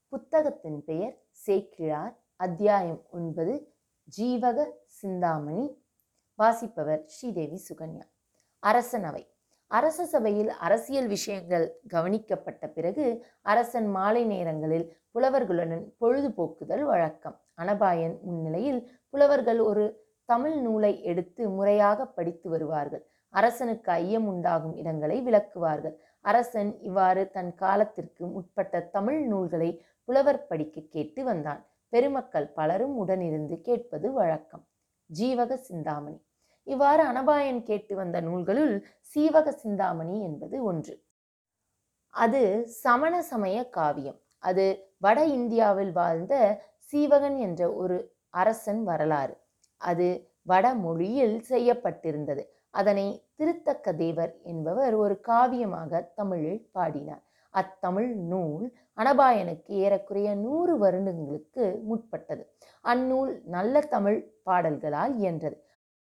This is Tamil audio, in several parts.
புத்தகத்தின் பெயர் சேக்கிழார். அத்தியாயம் 9, ஜீவக சிந்தாமணி. வாசிப்பவர் ஸ்ரீதேவி சுகன்யா. அரசனவை. அரச சபையில் அரசியல் விஷயங்கள் கவனிக்கப்பட்ட பிறகு அரசன் மாலை நேரங்களில் புலவர்களுடன் பொழுதுபோக்குதல் வழக்கம். அனபாயன் முன்னிலையில் புலவர்கள் ஒரு தமிழ் நூலை எடுத்து முறையாக படித்து வருவார்கள். அரசனுக்கு ஐயம் உண்டாகும் இடங்களை விளக்குவார்கள். அரசன் இவ்வாறு தன் காலத்திற்கு முற்பட்ட தமிழ் நூல்களை புலவர் படிக்க கேட்டு வந்தான். பெருமக்கள் பலரும் உடனிருந்து கேட்பது வழக்கம். ஜீவக சிந்தாமணி. இவ்வாறு அனபாயன் கேட்டு வந்த நூல்களுள் சீவக சிந்தாமணி என்பது ஒன்று. அது சமண சமய காவியம். அது வட இந்தியாவில் வாழ்ந்த சீவகன் என்ற ஒரு அரசன் வரலாறு. அது வட மொழியில் செய்யப்பட்டிருந்தது. அதனை திருத்தக்க தேவர் என்பவர் ஒரு காவியமாக தமிழில் பாடினார். அத்தமிழ் நூல் அனபாயனுக்கு ஏறக்குறைய 100 வருடங்களுக்கு முற்பட்டது. அந்நூல் நல்ல தமிழ் பாடல்களால் இயன்றது.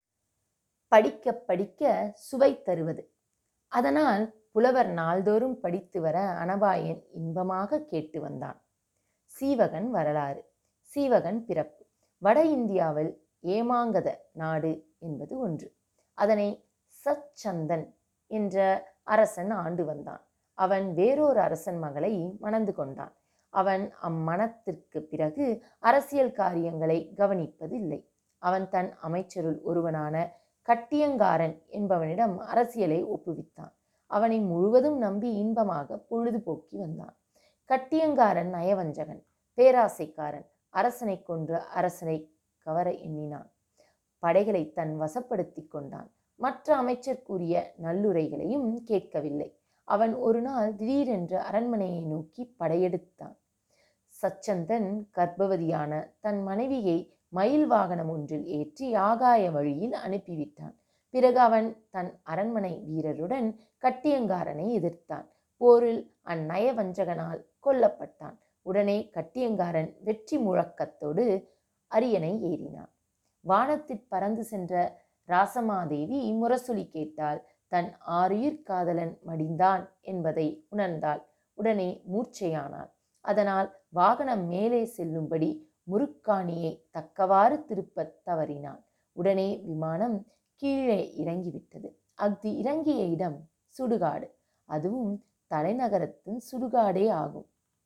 படிக்க படிக்க சுவை தருவது. அதனால் புலவர் நாள்தோறும் படித்து வர அனபாயன் இன்பமாக கேட்டு வந்தான். சீவகன் வரலாறு. சீவகன் பிறப்பு. வட இந்தியாவில் ஏமாங்கத நாடு என்பது ஒன்று. அதனை சச்சந்தன் என்ற அரசன் ஆண்டு வந்தான். அவன் வேறொரு அரசன் மகளை மணந்து கொண்டான். அவன் அம்மணத்திற்கு பிறகு அரசியல் காரியங்களை கவனிப்பதில்லை. அவன் தன் அமைச்சருள் ஒருவனான கட்டியங்காரன் என்பவனிடம் அரசியலை ஒப்புவித்தான். அவனை முழுவதும் நம்பி இன்பமாக பொழுதுபோக்கி வந்தான். கட்டியங்காரன் நயவஞ்சகன், பேராசைக்காரன். அரசனை கொன்று அரசனை கவர எண்ணினான். படைகளை தன் வசப்படுத்தி கொண்டான். மற்ற அமைச்சர் கூறிய நல்லுரைகளையும் கேட்கவில்லை. அவன் ஒரு நாள் திடீரென்று அரண்மனையை நோக்கி படையெடுத்தான். சச்சந்தன் கர்ப்பவதியான தன் மனைவியை மயில் வாகனம் ஒன்றில் ஏற்றி ஆகாய வழியில் அனுப்பிவிட்டான். பிறகு அவன் தன் அரண்மனை வீரருடன் கட்டியங்காரனை எதிர்த்தான். போரில் அந்நயவஞ்சகனால் கொல்லப்பட்டான். உடனே கட்டியங்காரன் வெற்றி முழக்கத்தோடு அரியணை ஏறினான். வானத்தில் பறந்து சென்ற ராசமாதேவி முரசொலி கேட்டால் தன் ஆருயிர் காதலன் மடிந்தான் என்பதை உணர்ந்தாள். உடனே மூர்ச்சையானாள். அதனால் வாகனம் மேலே செல்லும்படி முருக்காணியை தக்கவாறு திருப்ப தவறினாள். உடனே விமானம் கீழே இறங்கிவிட்டது. அஃது இறங்கிய இடம் சுடுகாடு. அதுவும் தலைநகரத்தின் சுடுகாடே ஆகும்.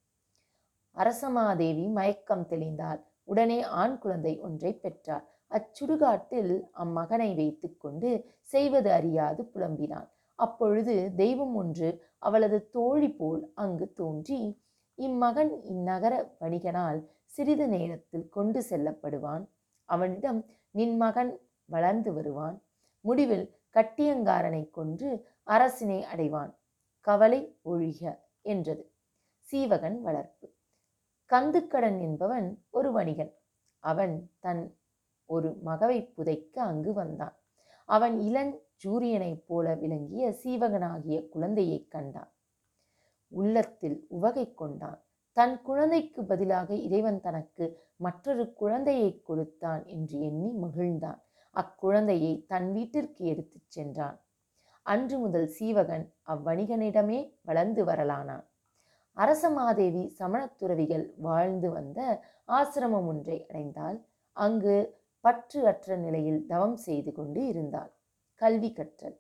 அரசமாதேவி மயக்கம் தெளிந்தாள். உடனே ஆண் குழந்தை ஒன்றை பெற்றாள். அச்சுடுகாட்டில் அம்மகனை வைத்து கொண்டு செய்வது அறியாது புலம்பினாள். அப்பொழுது தெய்வம் ஒன்று அவளது தோழி போல் அங்கு தோன்றி, இம்மகன் இந்நகர வணிகனால் சிறிது நேரத்தில் கொண்டு செல்லப்படுவான். அவனிடம் நின் மகன் வளர்ந்து வருவான். முடிவில் கட்டியங்காரனை கொன்று அரசினை அடைவான். கவலை ஒழிக என்றது. சீவகன் வளர்ப்பு. கந்துக்கடன் என்பவன் ஒரு வணிகன். அவன் தன் ஒரு மகவை புதைக்க அங்கு வந்தான். அவன் இளஞ்சூரியனைப் போல விளங்கிய சீவகனாகிய குழந்தையை கண்டான். உள்ளத்தில் உவகை கொண்டான். தன் குழந்தைக்கு பதிலாக இறைவன் தனக்கு மற்றொரு குழந்தையை கொடுத்தான் என்று எண்ணி மகிழ்ந்தான். அக்குழந்தையை தன் வீட்டிற்கு எடுத்துச் சென்றான். அன்று முதல் சீவகன் அவ்வணிகனிடமே வளர்ந்து வரலானான். அரசமாதேவி சமணத்துறவிகள் வாழ்ந்து வந்த ஆசிரமம் ஒன்றை அடைந்தாள். அங்கு பற்று அற்ற நிலையில் தவம் செய்து கொண்டு இருந்தாள். கல்வி கற்றல்.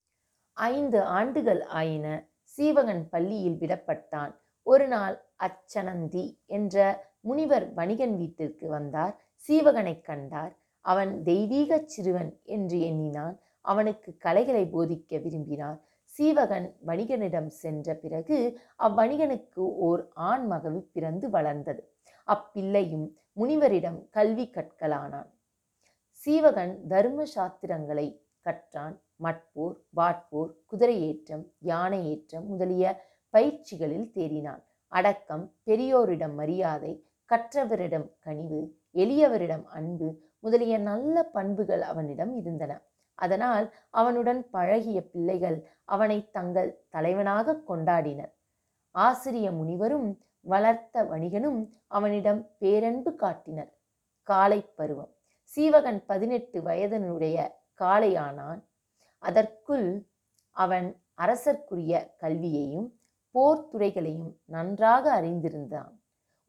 5 ஆண்டுகள் ஆயின. சீவகன் பள்ளியில் விடப்பட்டான். ஒரு நாள் அச்சனந்தி என்ற முனிவர் வணிகன் வீட்டிற்கு வந்தார். சீவகனை கண்டார். அவன் தெய்வீக சிறுவன் என்று எண்ணினான். அவனுக்கு கலைகளை போதிக்க விரும்பினார். சீவகன் வணிகனிடம் சென்ற பிறகு அவ்வணிகனுக்கு ஓர் ஆண் மகவு பிறந்து வளர்ந்தது. அப்பிள்ளையும் முனிவரிடம் கல்வி கற்கலானான். சீவகன் தர்ம சாத்திரங்களை கற்றான். மட்போர், வாட்போர், குதிரை ஏற்றம், யானை ஏற்றம் முதலிய பயிற்சிகளில் தேறினான். அடக்கம், பெரியோரிடம் மரியாதை, கற்றவரிடம் கனிவு, எளியவரிடம் அன்பு முதலிய நல்ல பண்புகள் அவனிடம் இருந்தன. அதனால் அவனுடன் பழகிய பிள்ளைகள் அவனை தங்கள் தலைவனாக கொண்டாடினர். ஆசிரிய முனிவரும் வளர்த்த வணிகனும் அவனிடம் பேரன்பு காட்டினர். காலை பருவம். சீவகன் 18 வயதினுடைய காளையானான். அதற்குள் அவன் அரசர்க்குரிய கல்வியையும் போர்த்துறைகளையும் நன்றாக அறிந்திருந்தான்.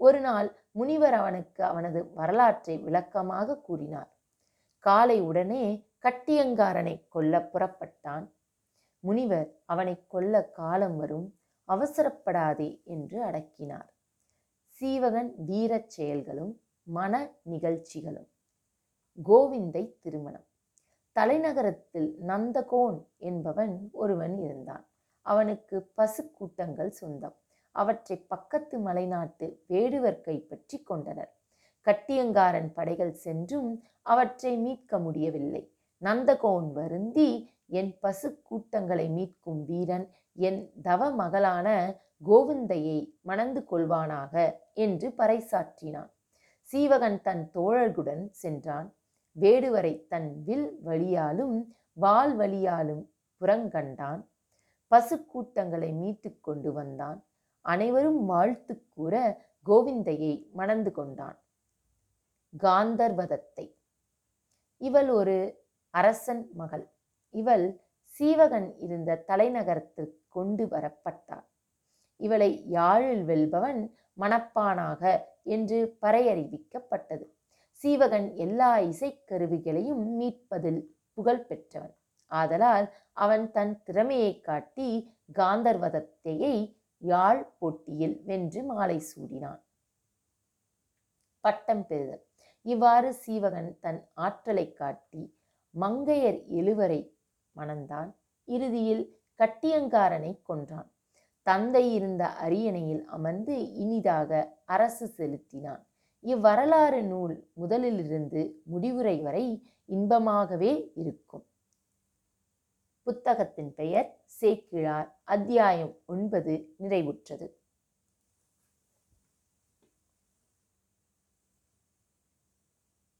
ஒரு நாள் முனிவர் அவனுக்கு அவனது வரலாற்றை விளக்கமாக கூறினார். காலை உடனே கட்டியங்காரனை கொல்ல புறப்பட்டான். முனிவர் அவனை கொல்ல காலம் வரும், அவசரப்படாதே என்று அடக்கினார். சீவகன் வீரச் செயல்களும் மன நிகழ்ச்சிகளும். கோவிந்தை திருமணம். தலைநகரத்தில் நந்தகோன் என்பவன் ஒருவன் இருந்தான். அவனுக்கு பசு கூட்டங்கள் சொந்தம். அவற்றை பக்கத்து மலைநாட்டு வேடுவர் கைப்பற்றி கொண்டனர். கட்டியங்காரன் படைகள் சென்றும் அவற்றை மீட்க முடியவில்லை. நந்தகோன் வருந்தி, என் பசு கூட்டங்களை மீட்கும் வீரன் என் தவ மகளான கோவிந்தையை மணந்து கொள்வானாக என்று பறைசாற்றினான். சீவகன் தன் தோழர்களுடன் சென்றான். வேடுவரை தன் வில் வழியாலும் வாள் வழியாலும் புறங்கண்டான். பசு கூட்டங்களை மீட்டு கொண்டு வந்தான். அனைவரும் வாழ்த்து கூற கோவிந்தையை மணந்து கொண்டான். காந்தர்வதத்தை. இவள் ஒரு அரசன் மகள். இவள் சீவகன் இருந்த தலைநகரத்திற்கு கொண்டு வரப்பட்டாள். இவளை யாழில் வெல்பவன் மணப்பானாக என்று பறையறிவிக்கப்பட்டது. சீவகன் எல்லா இசைக்கருவிகளையும் மீட்பதில் புகழ் பெற்றவன். ஆதலால் அவன் தன் திறமையை காட்டி காந்தர்வதத்தையை யாழ் போட்டியில் வென்று மாலை சூடினான். பட்டம் பெறுதல். இவ்வாறு சீவகன் தன் ஆற்றலை காட்டி மங்கையர் 7 மணந்தான். இறுதியில் கட்டியங்காரனை கொன்றான். தந்தை இருந்த அரியணையில் அமர்ந்து இனிதாக அரசு செலுத்தினான். இவ்வரலாறு நூல் முதலிலிருந்து முடிவுரை வரை இன்பமாகவே இருக்கும். புத்தகத்தின் பெயர் சேக்கிழார். அத்தியாயம் 9 நிறைவுற்றது.